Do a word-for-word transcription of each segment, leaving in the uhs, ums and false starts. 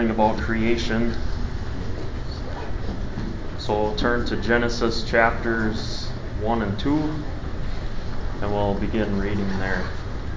learning about creation. So we'll turn to Genesis chapters one and two, and we'll begin reading there.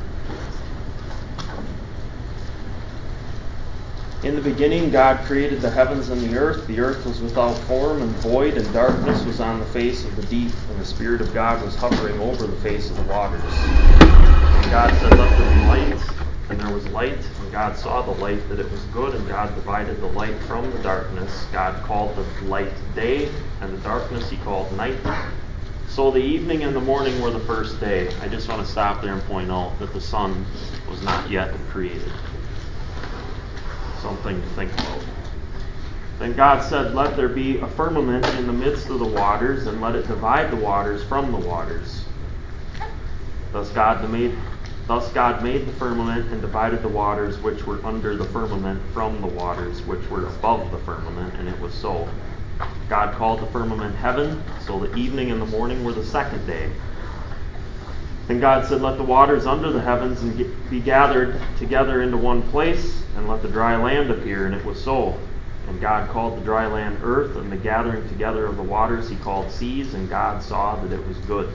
In the beginning, God created the heavens and the earth. The earth was without form and void, and darkness was on the face of the deep, and the Spirit of God was hovering over the face of the waters. And God said, "Let there be light," and there was light. And God saw the light, that it was good, and God divided the light from the darkness. God called the light day, and the darkness he called night. So the evening and the morning were the first day. I just want to stop there and point out that the sun was not yet created. Something to think about. Then God said, "Let there be a firmament in the midst of the waters, and let it divide the waters from the waters." Thus God made, thus God made the firmament and divided the waters which were under the firmament from the waters which were above the firmament, and it was so. God called the firmament heaven. So the evening and the morning were the second day. Then God said, "Let the waters under the heavens be gathered together into one place, and let the dry land appear," and it was so. And God called the dry land earth, and the gathering together of the waters he called seas, and God saw that it was good.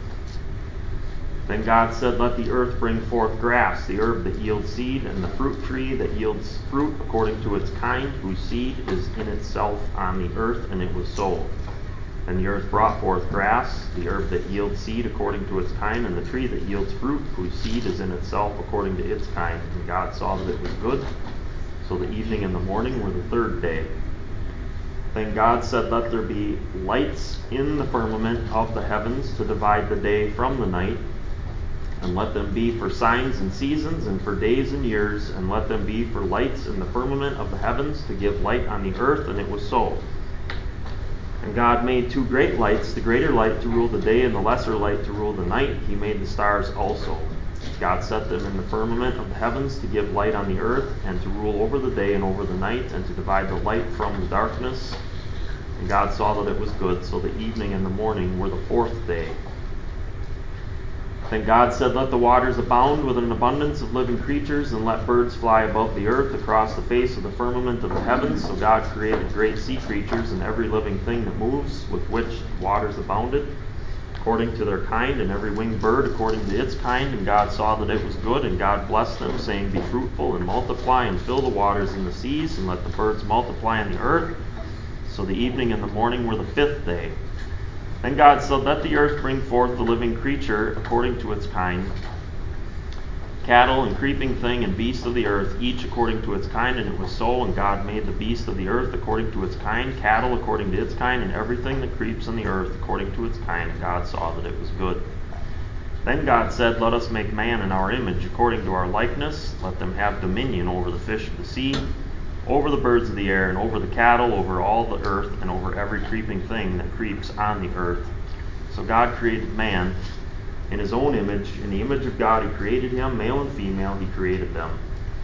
Then God said, "Let the earth bring forth grass, the herb that yields seed, and the fruit tree that yields fruit according to its kind, whose seed is in itself on the earth," and it was so. And the earth brought forth grass, the herb that yields seed according to its kind, and the tree that yields fruit, whose seed is in itself according to its kind. And God saw that it was good. So the evening and the morning were the third day. Then God said, "Let there be lights in the firmament of the heavens to divide the day from the night, and let them be for signs and seasons, and for days and years, and let them be for lights in the firmament of the heavens to give light on the earth," and it was so. And God made two great lights, the greater light to rule the day, and the lesser light to rule the night. He made the stars also. God set them in the firmament of the heavens to give light on the earth, and to rule over the day and over the night, and to divide the light from the darkness. And God saw that it was good. So the evening and the morning were the fourth day. Then God said, "Let the waters abound with an abundance of living creatures, and let birds fly above the earth across the face of the firmament of the heavens." So God created great sea creatures and every living thing that moves, with which the waters abounded, according to their kind, and every winged bird according to its kind. And God saw that it was good, and God blessed them, saying, "Be fruitful and multiply, and fill the waters in the seas, and let the birds multiply on the earth." So the evening and the morning were the fifth day. Then God said, "Let the earth bring forth the living creature according to its kind, cattle and creeping thing and beast of the earth, each according to its kind," and it was so. And God made the beast of the earth according to its kind, cattle according to its kind, and everything that creeps on the earth according to its kind. And God saw that it was good. Then God said, "Let us make man in our image, according to our likeness. Let them have dominion over the fish of the sea, over the birds of the air, and over the cattle, over all the earth, and over every creeping thing that creeps on the earth." So God created man in his own image. In the image of God he created him, male and female he created them.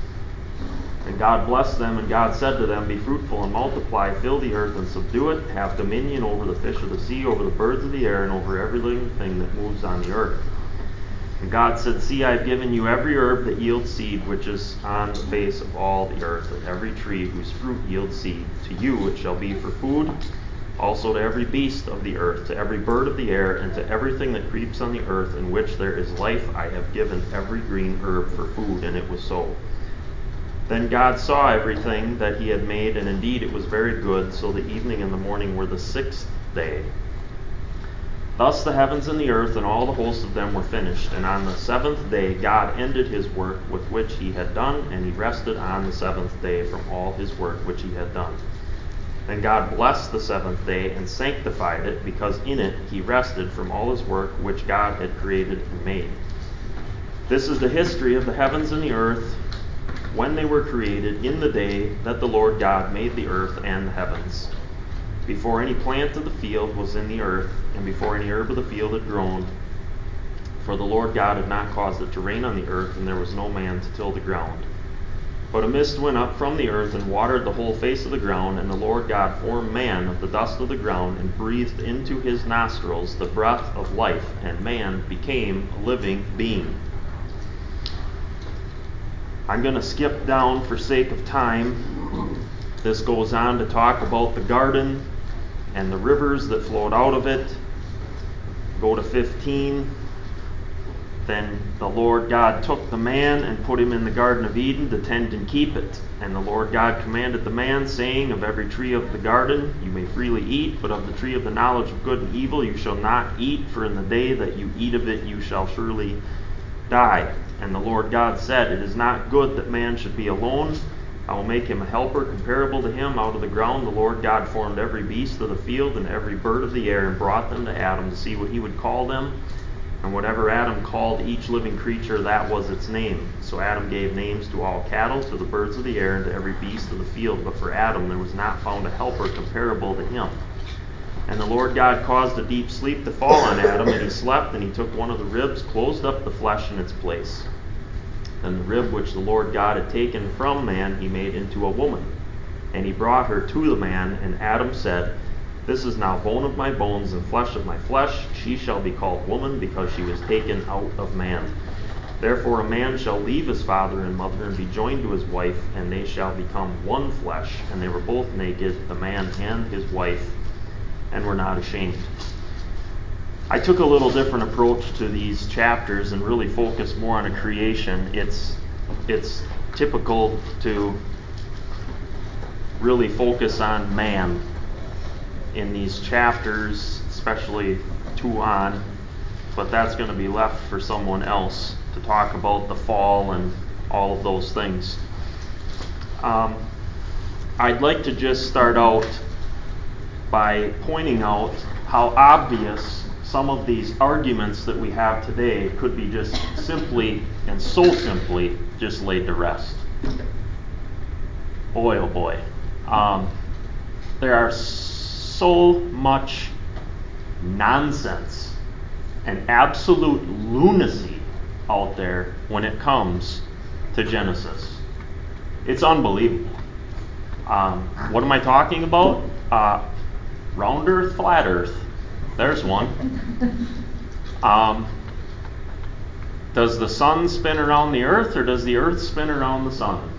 And God blessed them, and God said to them, "Be fruitful and multiply, fill the earth and subdue it, have dominion over the fish of the sea, over the birds of the air, and over every living thing that moves on the earth." And God said, "See, I have given you every herb that yields seed, which is on the face of all the earth, and every tree whose fruit yields seed. To you it shall be for food. Also to every beast of the earth, to every bird of the air, and to everything that creeps on the earth, in which there is life, I have given every green herb for food." And it was so. Then God saw everything that he had made, and indeed it was very good. So the evening and the morning were the sixth day. Thus the heavens and the earth and all the host of them were finished. And on the seventh day God ended his work with which he had done, and he rested on the seventh day from all his work which he had done. Then God blessed the seventh day and sanctified it, because in it he rested from all his work which God had created and made. This is the history of the heavens and the earth when they were created, in the day that the Lord God made the earth and the heavens, before any plant of the field was in the earth, and before any herb of the field had grown. For the Lord God had not caused it to rain on the earth, and there was no man to till the ground. But a mist went up from the earth and watered the whole face of the ground, and the Lord God formed man of the dust of the ground, and breathed into his nostrils the breath of life, and man became a living being. I'm going to skip down for sake of time This goes on to talk about the garden and the rivers that flowed out of it. Go to fifteen. Then the Lord God took the man and put him in the Garden of Eden to tend and keep it. And the Lord God commanded the man, saying, Of every tree of the garden you may freely eat, but of the tree of the knowledge of good and evil you shall not eat, for in the day that you eat of it you shall surely die. And the Lord God said, It is not good that man should be alone. I will make him a helper comparable to him. Out of the ground the Lord God formed every beast of the field and every bird of the air, and brought them to Adam to see what he would call them. And whatever Adam called each living creature, that was its name. So Adam gave names to all cattle, to the birds of the air, and to every beast of the field. But for Adam there was not found a helper comparable to him. And the Lord God caused a deep sleep to fall on Adam, and he slept, and he took one of the ribs, closed up the flesh in its place. Then the rib which the Lord God had taken from man he made into a woman. And he brought her to the man, and Adam said, This is now bone of my bones and flesh of my flesh. She shall be called woman, because she was taken out of man. Therefore a man shall leave his father and mother and be joined to his wife, and they shall become one flesh. And they were both naked, the man and his wife, and were not ashamed. I took a little different approach to these chapters and really focused more on a creation. It's, it's typical to really focus on man in these chapters, especially two on, but that's going to be left for someone else to talk about the fall and all of those things. Um, I'd like to just start out by pointing out how obvious some of these arguments that we have today could be just simply and so simply just laid to rest. Boy, oh boy. Um, there are so much nonsense and absolute lunacy out there when it comes to Genesis. It's unbelievable. Um, what am I talking about? Uh, round earth, flat earth. There's one. Um, does the sun spin around the earth, or does the earth spin around the sun?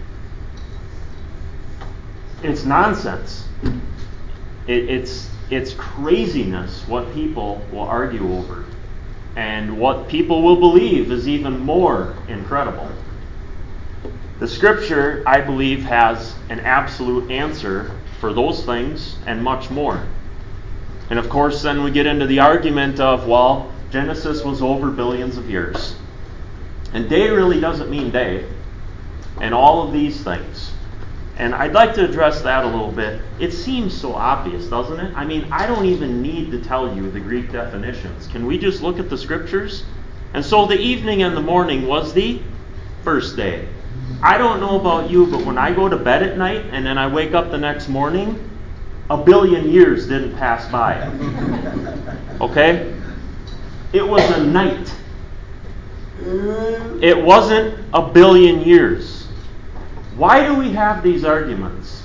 It's nonsense. It, it's it's craziness what people will argue over. And what people will believe is even more incredible. The Scripture, I believe, has an absolute answer for those things and much more. And of course, then we get into the argument of, well, Genesis was over billions of years. And day really doesn't mean day. And all of these things. And I'd like to address that a little bit. It seems so obvious, doesn't it? I mean, I don't even need to tell you the Greek definitions. Can we just look at the Scriptures? And so the evening and the morning was the first day. I don't know about you, but when I go to bed at night and then I wake up the next morning, a billion years didn't pass by. Okay? It was a night. It wasn't a billion years. Why do we have these arguments?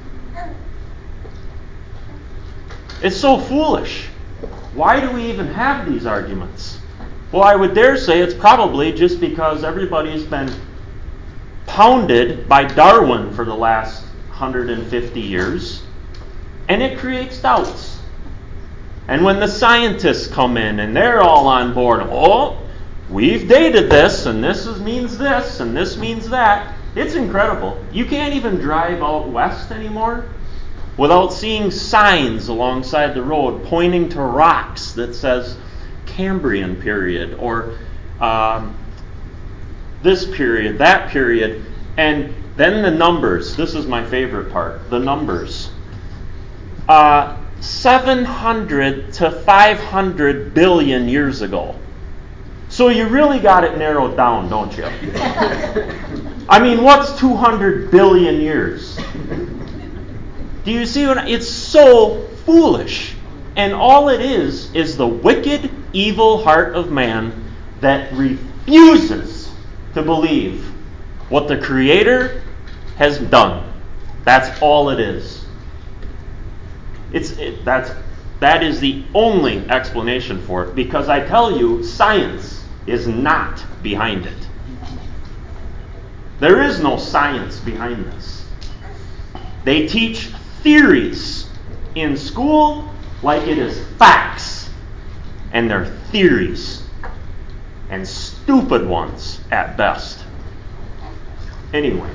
It's so foolish. Why do we even have these arguments? Well, I would dare say it's probably just because everybody's been pounded by Darwin for the last one hundred fifty years. And it creates doubts. And when the scientists come in and they're all on board, oh, we've dated this, and this is, means this, and this means that. It's incredible. You can't even drive out west anymore without seeing signs alongside the road pointing to rocks that says Cambrian period, or um, this period, that period. And then the numbers. This is my favorite part. The numbers. Uh, seven hundred to five hundred billion years ago. So you really got it narrowed down, don't you? I mean, what's two hundred billion years? Do you see what I, it's so foolish. And all it is is the wicked, evil heart of man that refuses to believe what the Creator has done. That's all it is. It's it, that's that is the only explanation for it, because I tell you, science is not behind it. There is no science behind this. They teach theories in school like it is facts. And they're theories. And stupid ones at best. Anyway.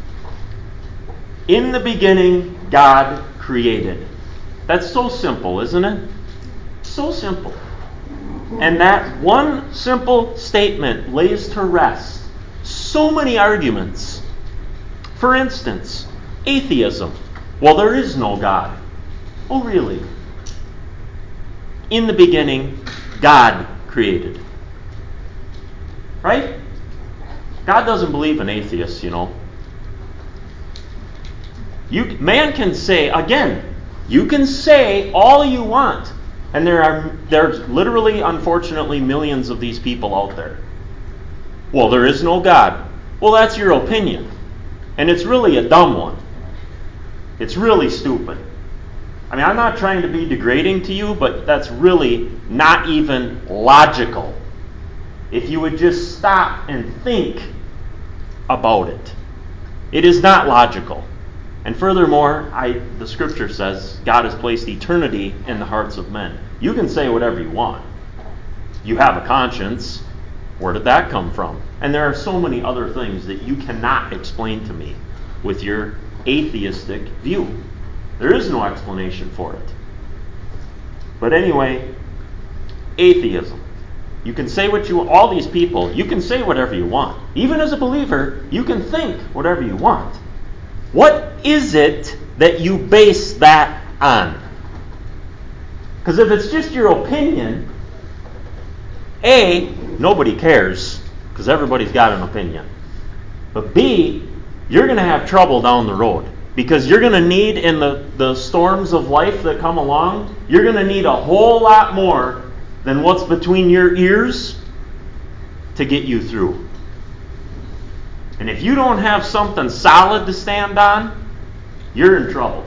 In the beginning, God created. That's so simple, isn't it? So simple. And that one simple statement lays to rest so many arguments. For instance, atheism. Well, there is no God. Oh, really? In the beginning, God created. Right? God doesn't believe in atheists, you know. You, man can say, again, you can say all you want. And there are there's literally, unfortunately, millions of these people out there. Well, there is no God. Well, that's your opinion. And it's really a dumb one. It's really stupid. I mean, I'm not trying to be degrading to you, but that's really not even logical. If you would just stop and think about it. It is not logical. And furthermore, I, the scripture says God has placed eternity in the hearts of men. You can say whatever you want. You have a conscience. Where did that come from? And there are so many other things that you cannot explain to me with your atheistic view. There is no explanation for it. But anyway, atheism. You can say what you want. All these people, you can say whatever you want. Even as a believer, you can think whatever you want. What is it that you base that on? Because if it's just your opinion, A, nobody cares, because everybody's got an opinion. But B, you're going to have trouble down the road. Because you're going to need, in the, the storms of life that come along, you're going to need a whole lot more than what's between your ears to get you through. And if you don't have something solid to stand on, you're in trouble.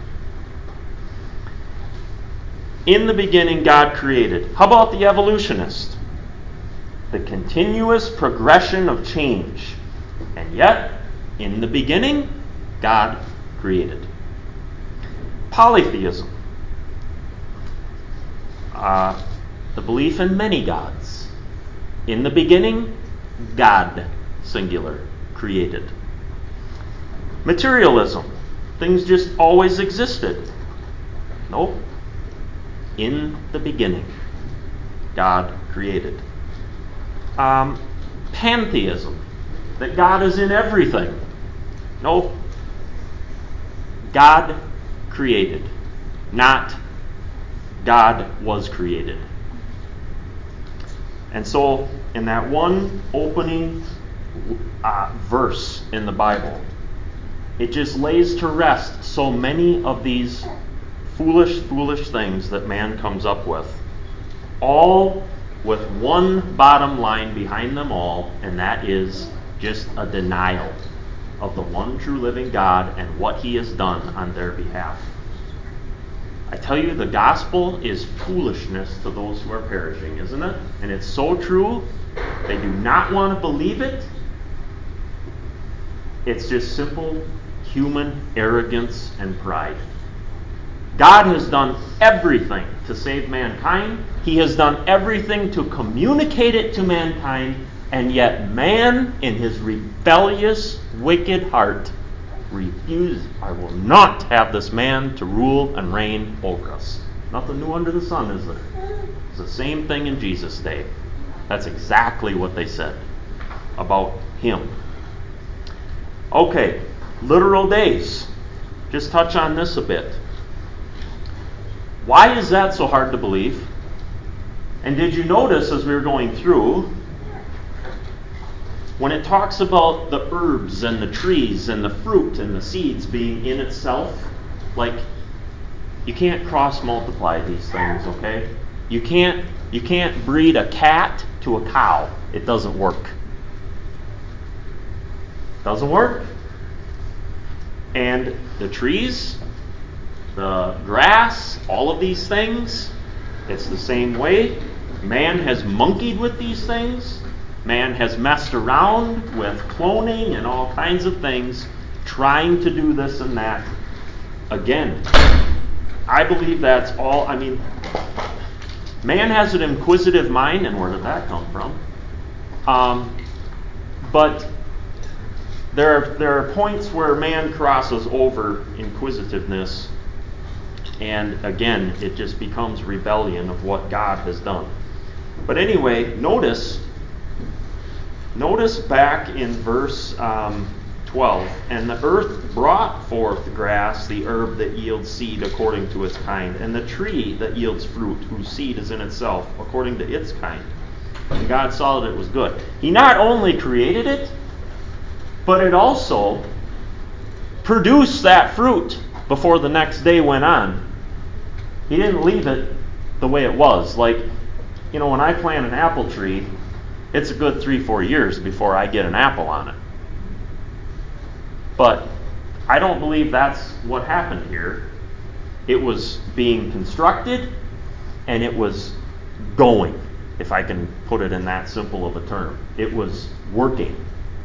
In the beginning, God created. How about the evolutionist? The continuous progression of change. And yet, in the beginning, God created. Polytheism. Uh, the belief in many gods. In the beginning, God, singular, created. Materialism. Things just always existed. Nope. In the beginning, God created. Um, pantheism. That God is in everything. Nope. God created. Not God was created. And so, in that one opening uh, verse in the Bible, it just lays to rest so many of these foolish, foolish things that man comes up with. All with one bottom line behind them all, and that is just a denial of the one true living God and what He has done on their behalf. I tell you, the gospel is foolishness to those who are perishing, isn't it? And it's so true. They do not want to believe it. It's just simple human arrogance and pride. God has done everything to save mankind. He has done everything to communicate it to mankind. And yet man, in his rebellious, wicked heart, refused. I will not have this man to rule and reign over us. Nothing new under the sun, is there? It's the same thing in Jesus' day. That's exactly what they said about Him. Okay, literal days. Just touch on this a bit. Why is that so hard to believe? And did you notice as we were going through, when it talks about the herbs and the trees and the fruit and the seeds being in itself, like, you can't cross-multiply these things, okay? You can't, you can't breed a cat to a cow. It doesn't work. Doesn't work. And the trees, the grass, all of these things, it's the same way. Man has monkeyed with these things. Man has messed around with cloning and all kinds of things, trying to do this and that. again, I believe that's all. I mean, man has an inquisitive mind, and where did that come from? Um, but there are, there are points where man crosses over inquisitiveness, and again, it just becomes rebellion of what God has done. But anyway, notice, notice back in verse um, twelve, and the earth brought forth grass, the herb that yields seed according to its kind, and the tree that yields fruit, whose seed is in itself according to its kind. And God saw that it was good. He not only created it, but it also produced that fruit before the next day went on. He didn't leave it the way it was. Like, you know, when I plant an apple tree, it's a good three, four years before I get an apple on it. But I don't believe that's what happened here. It was being constructed, and it was going, if I can put it in that simple of a term. It was working.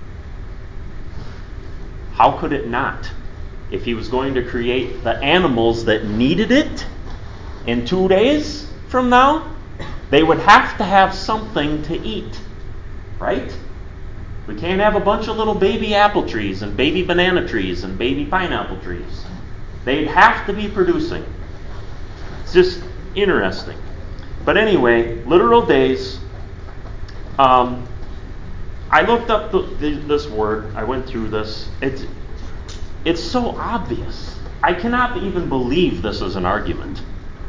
How could it not? If he was going to create the animals that needed it in two days from now, they would have to have something to eat, right? We can't have a bunch of little baby apple trees and baby banana trees and baby pineapple trees. They'd have to be producing. It's just interesting. But anyway, literal days. Um, I looked up the, the, this word. I went through this. It's, it's so obvious. I cannot even believe this is an argument.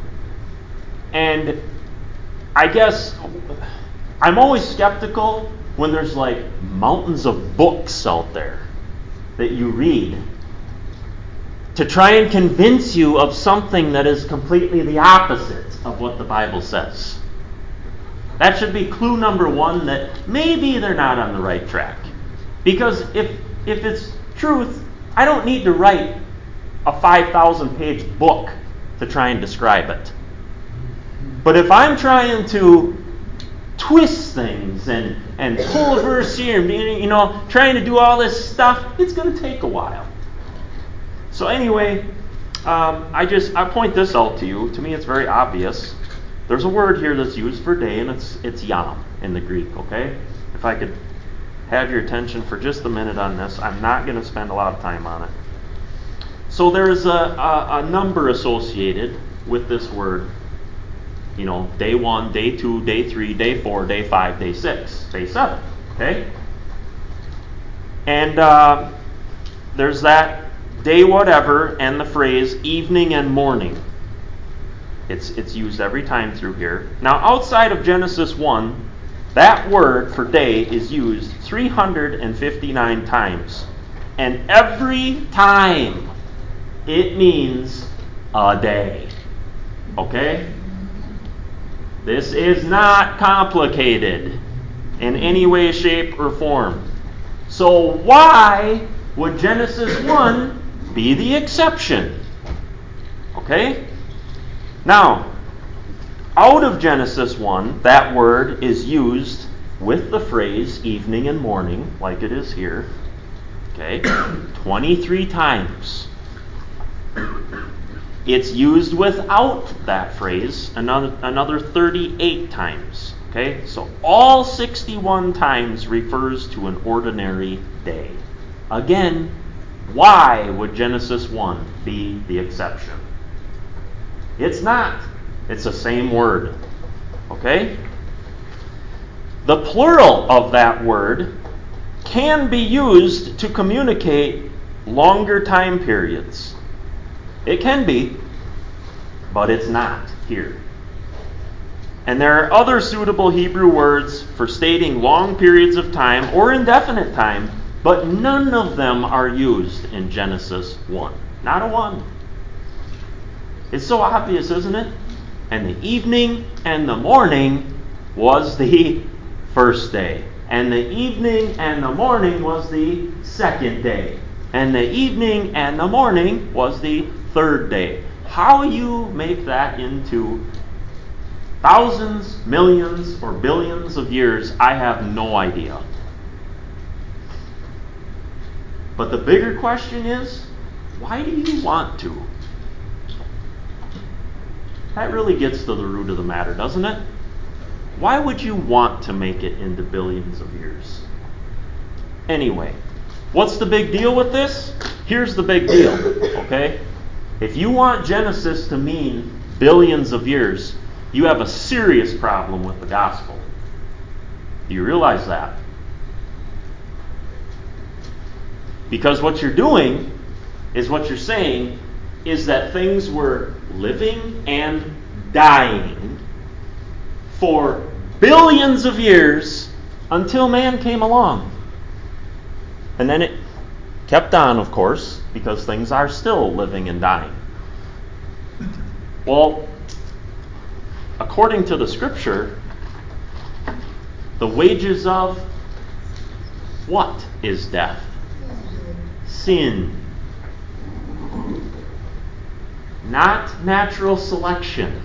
And I guess I'm always skeptical when there's like mountains of books out there that you read to try and convince you of something that is completely the opposite of what the Bible says. That should be clue number one, that maybe they're not on the right track. Because if if it's truth, I don't need to write a five thousand page book to try and describe it. But if I'm trying to twist things and, and pull a verse here, and you know, trying to do all this stuff, it's going to take a while. So anyway, um, I just I point this out to you. To me, it's very obvious. There's a word here that's used for day, and it's it's yom in the Greek. Okay, if I could have your attention for just a minute on this, I'm not going to spend a lot of time on it. So there's a, a, a number associated with this word. You know, day one, day two, day three, day four, day five, day six, day seven. Okay? And uh, there's that day whatever and the phrase evening and morning. It's it's used every time through here. Now, outside of Genesis one, that word for day is used three hundred fifty-nine times. And every time it means a day. Okay? This is not complicated in any way, shape, or form. So why would Genesis one be the exception? Okay? Now, out of Genesis one, that word is used with the phrase evening and morning, like it is here. Okay? twenty-three times. It's used without that phrase another, another thirty-eight times. Okay? So all sixty-one times refers to an ordinary day. Again, why would Genesis one be the exception? It's not. It's the same word. Okay? The plural of that word can be used to communicate longer time periods. It can be, but it's not here. And there are other suitable Hebrew words for stating long periods of time or indefinite time, but none of them are used in Genesis one. Not a one. It's so obvious, isn't it? And the evening and the morning was the first day. And the evening and the morning was the second day. And the evening and the morning was the third day. How you make that into thousands, millions, or billions of years, I have no idea. But the bigger question is, why do you want to? That really gets to the root of the matter, doesn't it? Why would you want to make it into billions of years? Anyway, what's the big deal with this? Here's the big deal, okay? If you want Genesis to mean billions of years, you have a serious problem with the gospel. Do you realize that? Because what you're doing is what you're saying is that things were living and dying for billions of years until man came along. And then it kept on, of course, because things are still living and dying. Well, according to the scripture, the wages of what is death? Sin. Not natural selection.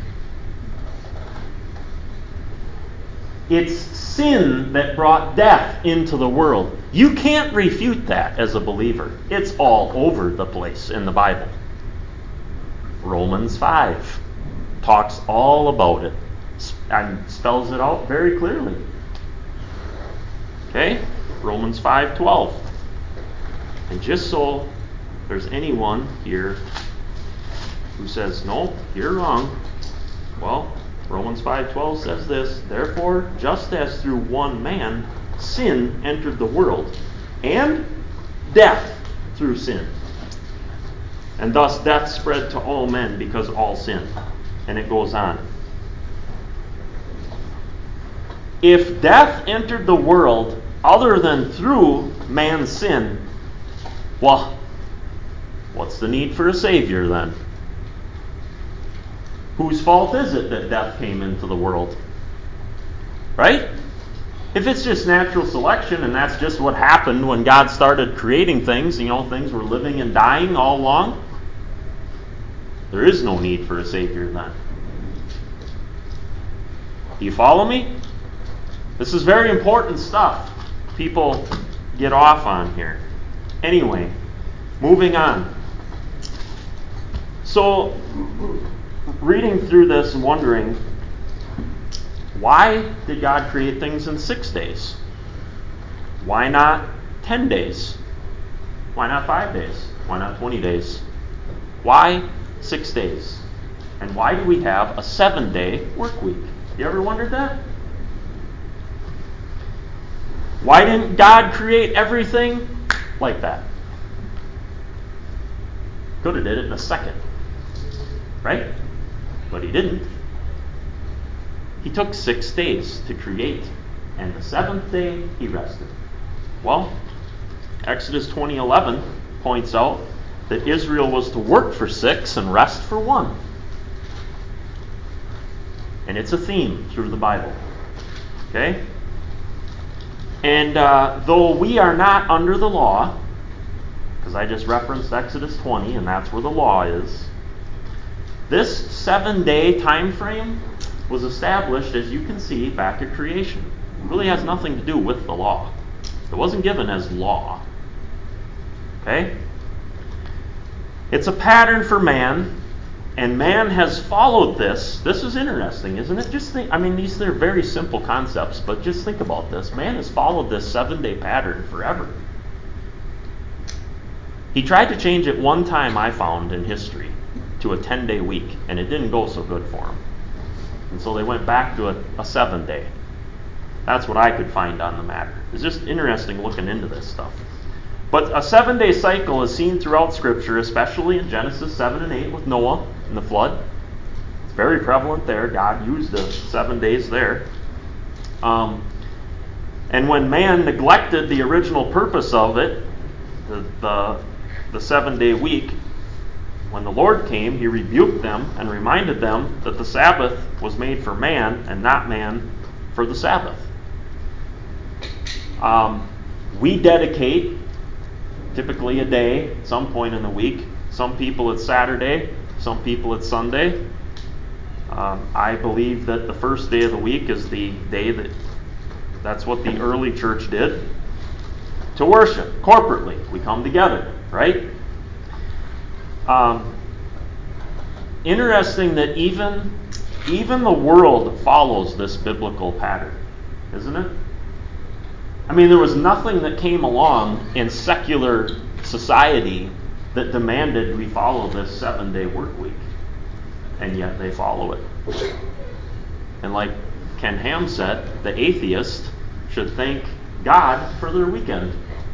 It's sin that brought death into the world. You can't refute that as a believer. It's all over the place in the Bible. Romans five talks all about it and spells it out very clearly. Okay? Romans five twelve. And just so there's anyone here who says, no, you're wrong. Well, Romans five twelve says this, therefore, just as through one man sin entered the world, and death through sin. And thus death spread to all men because all sinned. And it goes on. If death entered the world other than through man's sin, well, what's the need for a Savior then? Whose fault is it that death came into the world? Right? If it's just natural selection and that's just what happened when God started creating things, you know, things were living and dying all along, there is no need for a Savior then. Do you follow me? This is very important stuff. People get off on here. Anyway, moving on. So, reading through this and wondering, why did God create things in six days? Why not ten days? Why not five days? Why not twenty days? Why six days? And why do we have a seven-day work week? You ever wondered that? Why didn't God create everything like that? Could have did it in a second. Right? But he didn't. He took six days to create, and the seventh day he rested. Well, Exodus twenty eleven points out that Israel was to work for six and rest for one. And it's a theme through the Bible. Okay? And uh, though we are not under the law, because I just referenced Exodus twenty, and that's where the law is, this seven-day time frame was established, as you can see, back at creation. It really has nothing to do with the law. It wasn't given as law. Okay? It's a pattern for man, and man has followed this. This is interesting, isn't it? Just think, I mean, these are very simple concepts, but just think about this. Man has followed this seven-day pattern forever. He tried to change it one time, I found, in history, to a ten-day week, and it didn't go so good for him. And so they went back to a, a seven-day. That's what I could find on the matter. It's just interesting looking into this stuff. But a seven-day cycle is seen throughout Scripture, especially in Genesis seven and eight with Noah and the flood. It's very prevalent there. God used the seven days there. Um, and when man neglected the original purpose of it, the, the, the seven-day week, when the Lord came, he rebuked them and reminded them that the Sabbath was made for man and not man for the Sabbath. Um, we dedicate typically a day at some point in the week. Some people it's Saturday, some people it's Sunday. Um, I believe that the first day of the week is the day that that's what the early church did to worship corporately. We come together, right? Um, interesting that even, even the world follows this biblical pattern, isn't it? I mean, there was nothing that came along in secular society that demanded we follow this seven-day work week. And yet they follow it. And like Ken Ham said, the atheist should thank God for their weekend.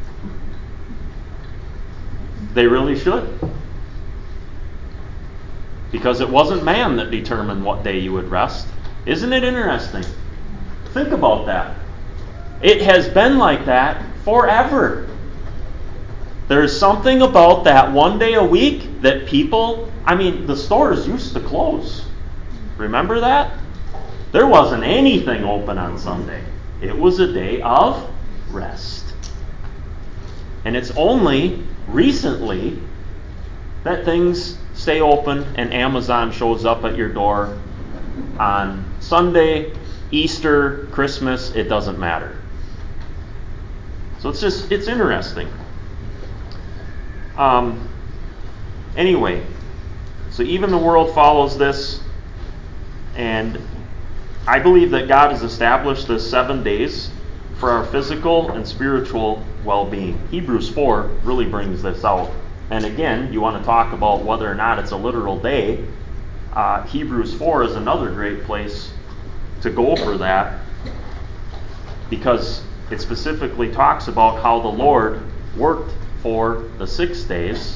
They really should. Because it wasn't man that determined what day you would rest. Isn't it interesting? Think about that. It has been like that forever. There's something about that one day a week that people, I mean, the stores used to close. Remember that? There wasn't anything open on Sunday. It was a day of rest. And it's only recently that things stay open and Amazon shows up at your door on Sunday, Easter, Christmas, it doesn't matter. So it's just, it's interesting. Um, anyway, so even the world follows this, and I believe that God has established this seven days for our physical and spiritual well-being. Hebrews four really brings this out. And again, you want to talk about whether or not it's a literal day, uh, Hebrews four is another great place to go for that, because it specifically talks about how the Lord worked for the six days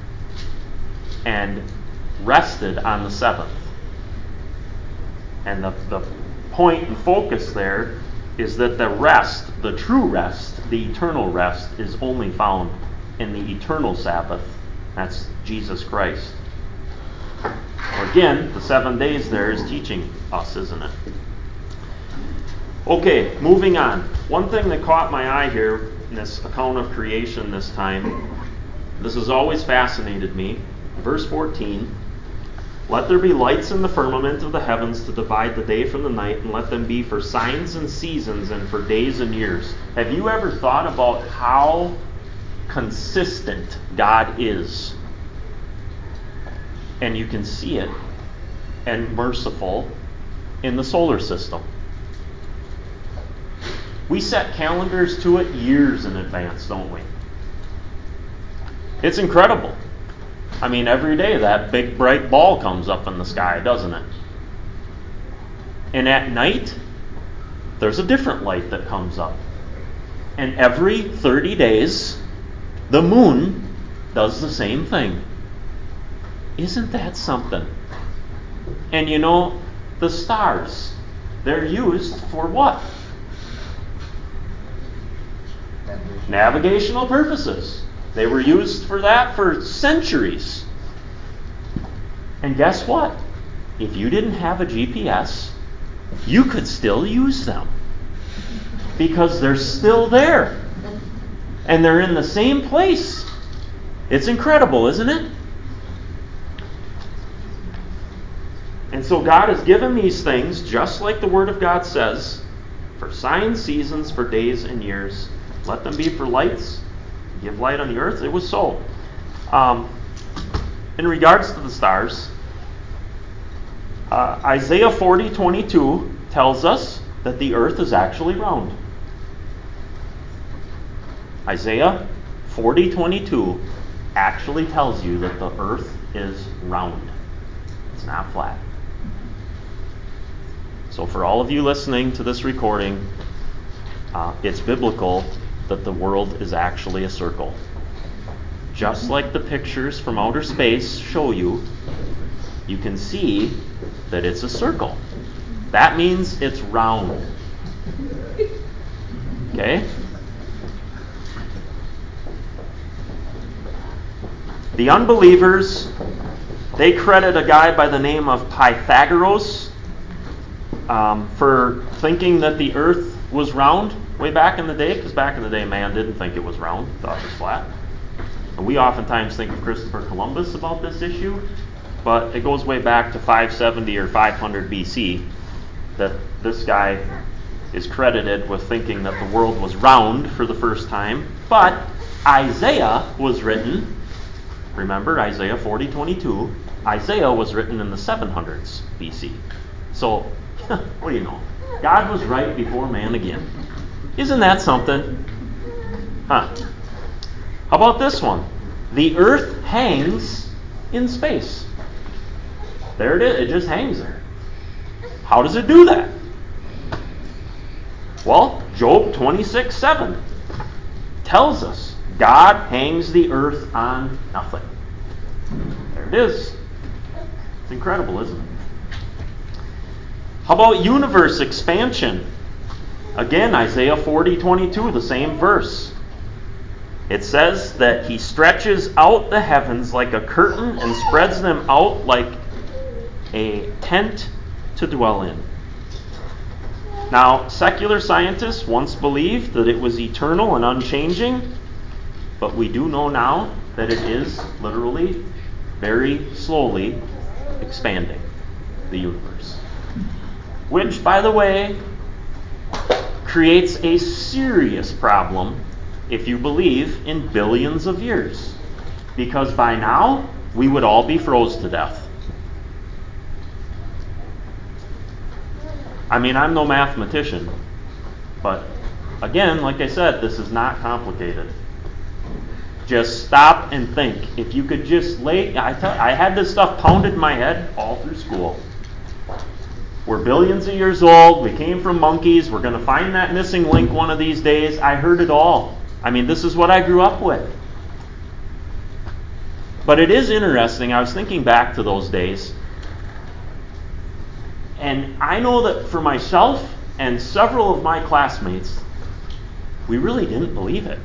and rested on the seventh. And the, the point and focus there is that the rest, the true rest, the eternal rest, is only found in the eternal Sabbath. That's Jesus Christ. Again, the seven days there is teaching us, isn't it? Okay, moving on. One thing that caught my eye here in this account of creation this time, this has always fascinated me. Verse fourteen, let there be lights in the firmament of the heavens to divide the day from the night, and let them be for signs and seasons and for days and years. Have you ever thought about how consistent God is? And you can see it, and merciful, in the solar system. We set calendars to it years in advance, don't we? It's incredible. I mean, every day that big bright ball comes up in the sky, doesn't it? And at night, there's a different light that comes up. And every thirty days, the moon does the same thing. Isn't that something? And you know, the stars, they're used for what? Navigational purposes. They were used for that for centuries. And guess what? If you didn't have a G P S, you could still use them. Because they're still there. And they're in the same place. It's incredible, isn't it? And so God has given these things, just like the Word of God says, for signs, seasons, for days and years. Let them be for lights. Give light on the earth. It was so. Um, in regards to the stars, uh, Isaiah forty twenty-two tells us that the earth is actually round. Isaiah forty twenty-two actually tells you that the earth is round. It's not flat. So for all of you listening to this recording, uh, it's biblical that the world is actually a circle. Just like the pictures from outer space show you, you can see that it's a circle. That means it's round. Okay? The unbelievers, they credit a guy by the name of Pythagoras um, for thinking that the earth was round way back in the day, because back in the day man didn't think it was round, thought it was flat. And we oftentimes think of Christopher Columbus about this issue, but it goes way back to five seventy or five hundred B C that this guy is credited with thinking that the world was round for the first time. But Isaiah was written Remember Isaiah forty twenty-two? Isaiah was written in the seven hundreds B C. So, what do you know? God was right before man again. Isn't that something? Huh. How about this one? The earth hangs in space. There it is. It just hangs there. How does it do that? Well, Job twenty-six seven tells us God hangs the earth on nothing. There it is. It's incredible, isn't it? How about universe expansion? Again, Isaiah forty twenty-two, the same verse. It says that he stretches out the heavens like a curtain and spreads them out like a tent to dwell in. Now, secular scientists once believed that it was eternal and unchanging, but we do know now that it is literally, very slowly expanding the universe. Which, by the way, creates a serious problem if you believe in billions of years. Because by now, we would all be froze to death. I mean, I'm no mathematician, but again, like I said, this is not complicated. Just stop and think. If you could just lay, I, tell, I had this stuff pounded in my head all through school. We're billions of years old. We came from monkeys. We're going to find that missing link one of these days. I heard it all. I mean, this is what I grew up with. But it is interesting. I was thinking back to those days. And I know that for myself and several of my classmates, we really didn't believe it.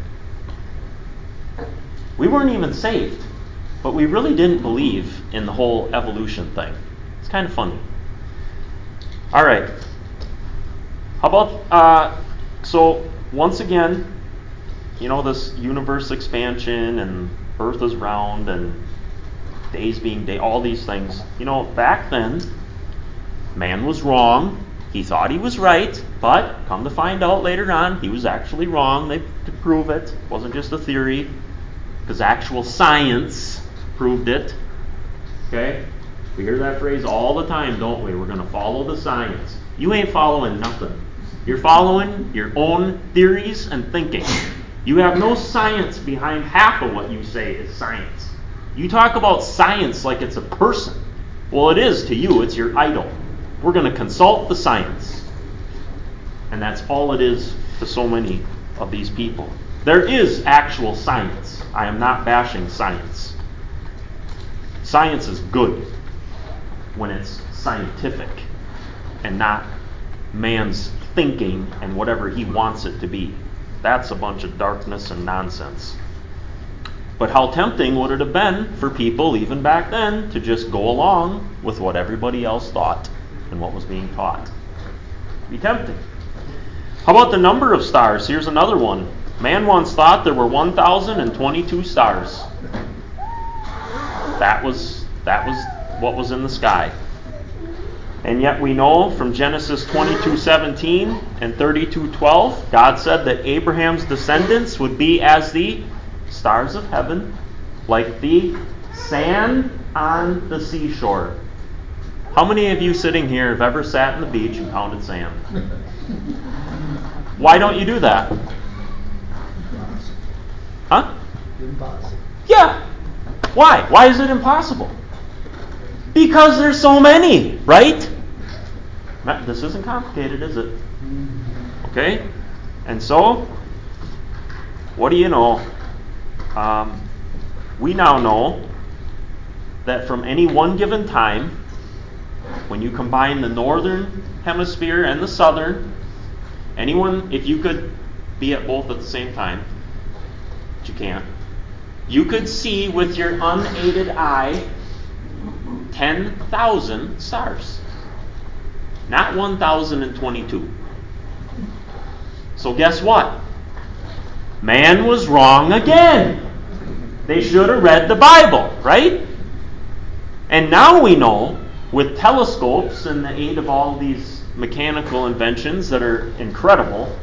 We weren't even saved, but we really didn't believe in the whole evolution thing. It's kind of funny. All right. How about, uh, so once again, you know, this universe expansion and Earth is round and days being day, all these things. You know, back then, man was wrong. He thought he was right, but come to find out later on, he was actually wrong. They could prove it. It wasn't just a theory, because actual science proved it. Okay? We hear that phrase all the time, don't we? We're going to follow the science. You ain't following nothing. You're following your own theories and thinking. You have no science behind half of what you say is science. You talk about science like it's a person. Well, it is to you. It's your idol. We're going to consult the science. And that's all it is to so many of these people. There is actual science. I am not bashing science. Science is good when it's scientific and not man's thinking and whatever he wants it to be. That's a bunch of darkness and nonsense. But how tempting would it have been for people even back then to just go along with what everybody else thought and what was being taught? It'd be tempting. How about the number of stars? Here's another one. Man once thought there were one thousand twenty-two stars. That was that was what was in the sky. And yet we know from Genesis twenty-two seventeen and thirty-two twelve, God said that Abraham's descendants would be as the stars of heaven, like the sand on the seashore. How many of you sitting here have ever sat on the beach and counted sand? Why don't you do that? Huh? Impossible. Yeah. Why? Why is it impossible? Because there's so many, right? This isn't complicated, is it? Okay? And so, what do you know? Um, we now know that from any one given time, when you combine the northern hemisphere and the southern, anyone, if you could be at both at the same time, but you can't, you could see with your unaided eye ten thousand stars. Not one thousand twenty-two. So guess what? Man was wrong again. They should have read the Bible, right? And now we know, with telescopes and the aid of all these mechanical inventions that are incredible,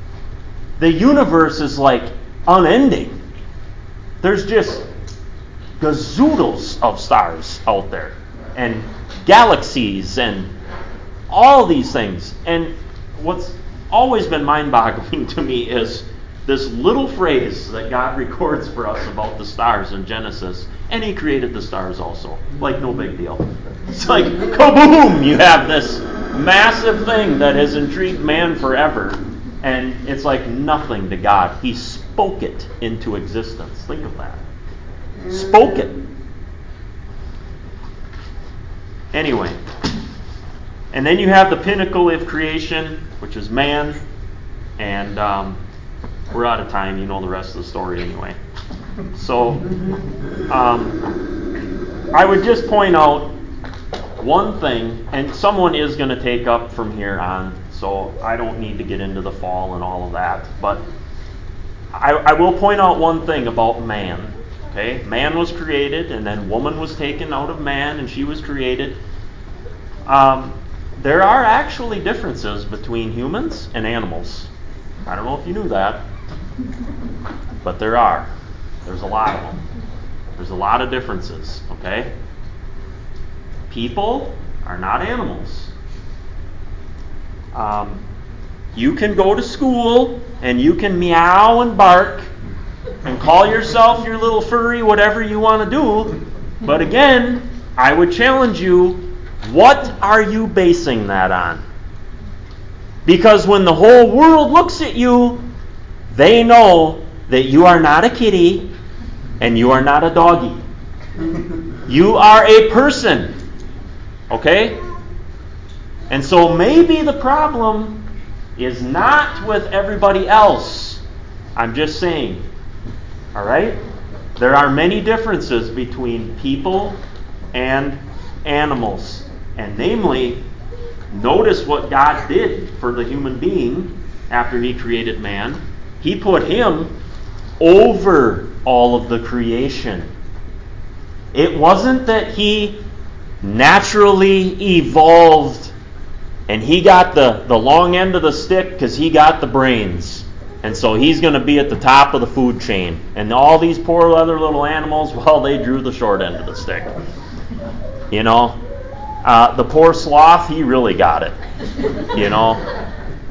the universe is like unending. There's just gazoodles of stars out there, and galaxies, and all these things. And what's always been mind-boggling to me is this little phrase that God records for us about the stars in Genesis, and He created the stars also. Like, no big deal. It's like, kaboom! You have this massive thing that has intrigued man forever, and it's like nothing to God. He spoke it into existence. Think of that. Spoke it. Anyway. And then you have the pinnacle of creation, which is man, and um, we're out of time. You know the rest of the story anyway. So, um, I would just point out one thing, and someone is going to take up from here on, so I don't need to get into the fall and all of that. But I, I will point out one thing about man. Okay, man was created, and then woman was taken out of man, and she was created. Um, there are actually differences between humans and animals. I don't know if you knew that, but there are. There's a lot of them. There's a lot of differences, okay? People are not animals. Um, you can go to school and you can meow and bark and call yourself your little furry whatever you want to do, but again, I would challenge you, what are you basing that on? Because when the whole world looks at you, they know that you are not a kitty and you are not a doggy. You are a person. Okay? And so maybe the problem is not with everybody else. I'm just saying. Alright? There are many differences between people and animals. And namely, notice what God did for the human being after He created man. He put him over all of the creation. It wasn't that he naturally evolved and he got the, the long end of the stick because he got the brains. And so he's going to be at the top of the food chain. And all these poor other little animals, well, they drew the short end of the stick. You know? Uh, the poor sloth, he really got it. You know?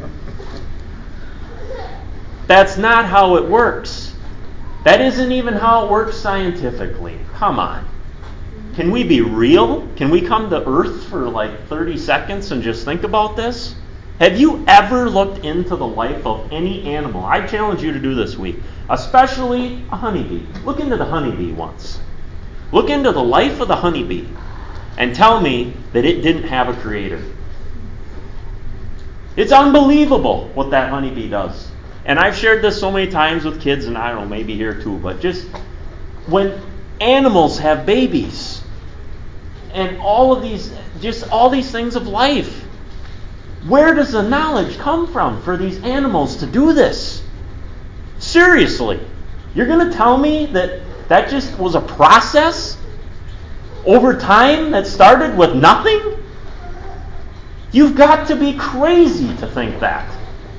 That's not how it works. That isn't even how it works scientifically. Come on. Can we be real? Can we come to Earth for like thirty seconds and just think about this? Have you ever looked into the life of any animal? I challenge you to do this week. Especially a honeybee. Look into the honeybee once. Look into the life of the honeybee and tell me that it didn't have a creator. It's unbelievable what that honeybee does. And I've shared this so many times with kids, and I don't know, maybe here too, but just when animals have babies and all of these, just all these things of life, where does the knowledge come from for these animals to do this? Seriously, you're going to tell me that that just was a process over time that started with nothing? You've got to be crazy to think that.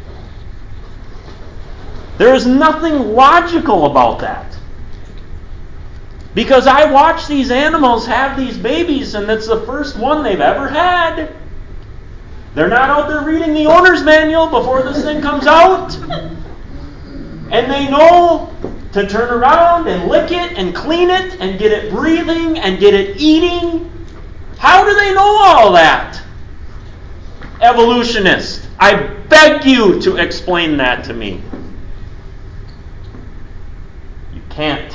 There is nothing logical about that. Because I watch these animals have these babies, and it's the first one they've ever had. They're not out there reading the owner's manual before this thing comes out. And they know to turn around and lick it and clean it and get it breathing and get it eating. How do they know all that? Evolutionist, I beg you to explain that to me. You can't.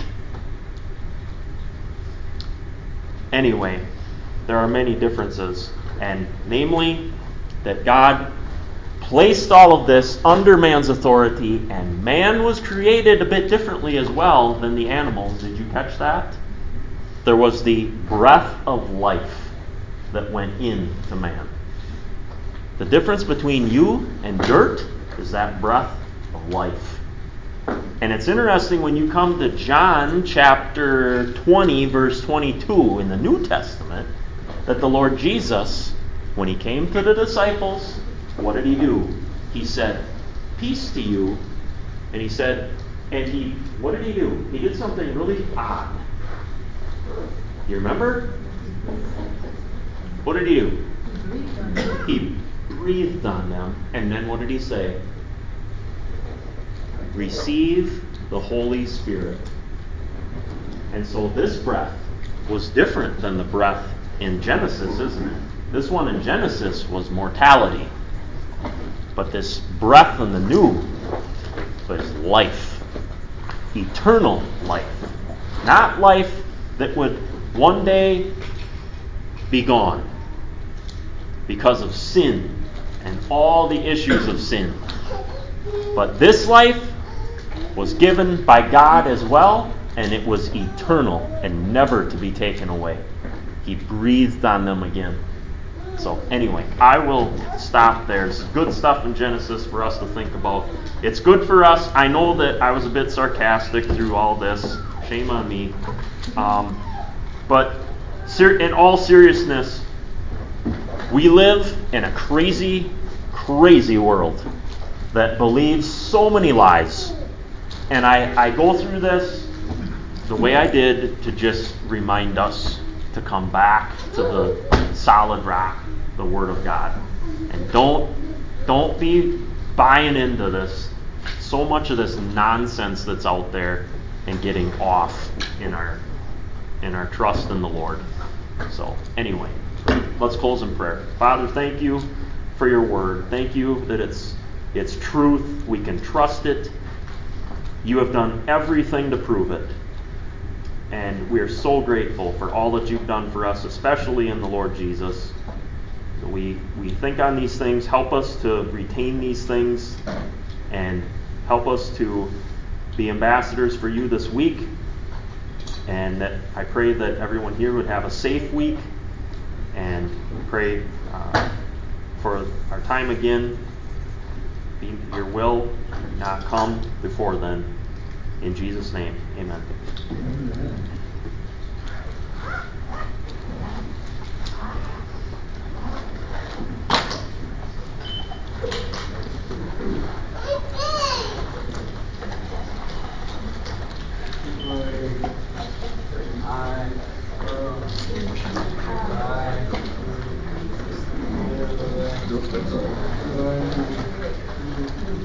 Anyway, there are many differences, and namely that God placed all of this under man's authority, and man was created a bit differently as well than the animals. Did you catch that? There was the breath of life that went into man. The difference between you and dirt is that breath of life. And it's interesting when you come to John chapter twenty, verse twenty-two in the New Testament, that the Lord Jesus, when He came to the disciples, what did He do? He said, "Peace to you." And He said, and He, what did He do? He did something really odd. You remember? What did he do? He breathed on them, and then what did he say? Receive the Holy Spirit. And so this breath was different than the breath in Genesis, isn't it? This one in Genesis was mortality. But this breath in the new was life. Eternal life. Not life that would one day be gone because of sin and all the issues of sin. But this life was given by God as well, and it was eternal and never to be taken away. He breathed on them again. So anyway, I will stop there. There's good stuff in Genesis for us to think about. It's good for us. I know that I was a bit sarcastic through all this. Shame on me. Um, but ser- in all seriousness, we live in a crazy, crazy world that believes so many lies. And I, I go through this the way I did to just remind us to come back to the solid rock, the Word of God. And don't don't be buying into this, so much of this nonsense that's out there, and getting off in our in our trust in the Lord. So anyway, let's close in prayer. Father, thank you for your Word. Thank you that it's it's truth. We can trust it. You have done everything to prove it. And we are so grateful for all that you've done for us, especially in the Lord Jesus. We we think on these things. Help us to retain these things and help us to be ambassadors for you this week. And that I pray that everyone here would have a safe week, and pray uh, for our time again. Be your will, not come before then. In Jesus' name, amen. Amen.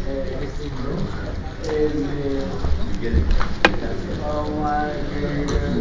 Amen.